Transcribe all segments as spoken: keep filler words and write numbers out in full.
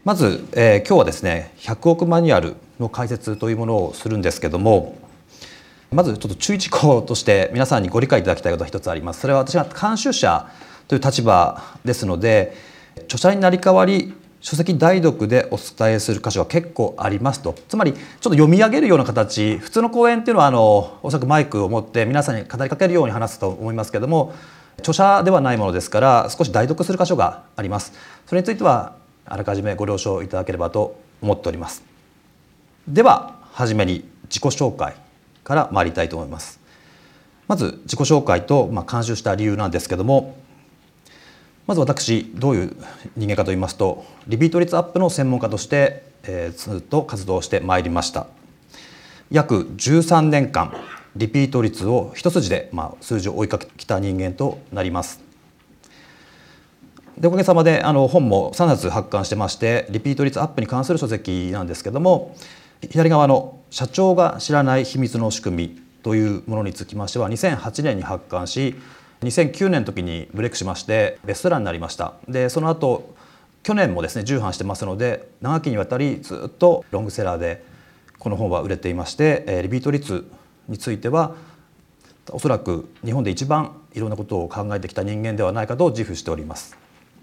まず、えー、今日はですねひゃくおくマニュアルの解説というものをするんですけども、まずちょっと注意事項として皆さんにご理解いただきたいことが一つあります。それは私が監修者という立場ですので、著者になり代わり書籍代読でお伝えする箇所が結構ありますと。つまりちょっと読み上げるような形、普通の講演っていうのはあのおそらくマイクを持って皆さんに語りかけるように話すと思いますけども、著者ではないものですから少し代読する箇所があります。それについてはあらかじめご了承いただければと思っております。でははじめに自己紹介から参りたいと思います。まず自己紹介と、まあ、監修した理由なんですけども、まず私どういう人間かと言いますと、リピート率アップの専門家として、えー、ずっと活動してまいりました。約じゅうさんねんかんリピート率を一筋で、まあ、数字を追いかけてきた人間となります。でおかげさまであの本もさんさつ発刊してまして、リピート率アップに関する書籍なんですけども、左側の「社長が知らない秘密の仕組み」というものにつきましてはにせんはちねんに発刊し、にせんきゅうねんの時にブレイクしましてベストセラーになりました。でその後去年もですね重版してますので、長きにわたりずっとロングセラーでこの本は売れていまして、リピート率についてはおそらく日本で一番いろんなことを考えてきた人間ではないかと自負しております。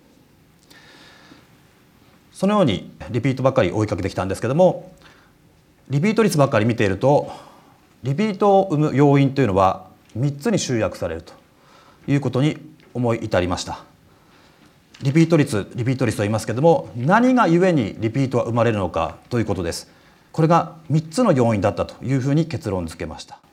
そのようにリピートばっかり追いかけてきたんですけども、リピート率ばっかり見ているとリピートを生む要因というのはみっつに集約されるということに思い至りました。リピート率リピート率と言いますけども、何がゆえにリピートは生まれるのかということです。これがみっつの要因だったというふうに結論付けました。